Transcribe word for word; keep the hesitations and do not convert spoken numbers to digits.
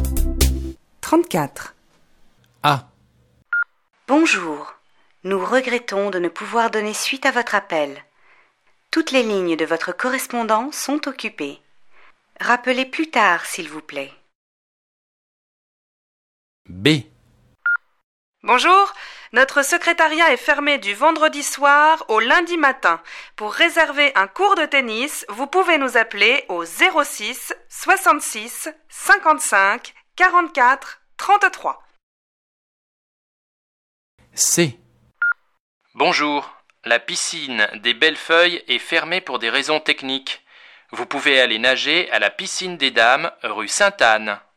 trente-quatre. A. Bonjour. Nous regrettons de ne pouvoir donner suite à votre appel. Toutes les lignes de votre correspondant sont occupées. Rappelez plus tard, s'il vous plaît. B. Bonjour, notre secrétariat est fermé du vendredi soir au lundi matin. Pour réserver un cours de tennis, vous pouvez nous appeler au zéro six soixante-six cinquante-cinq quarante-quatre trente-trois. C. Bonjour, la piscine des Bellefeuilles est fermée pour des raisons techniques. Vous pouvez aller nager à la piscine des Dames, rue Sainte-Anne.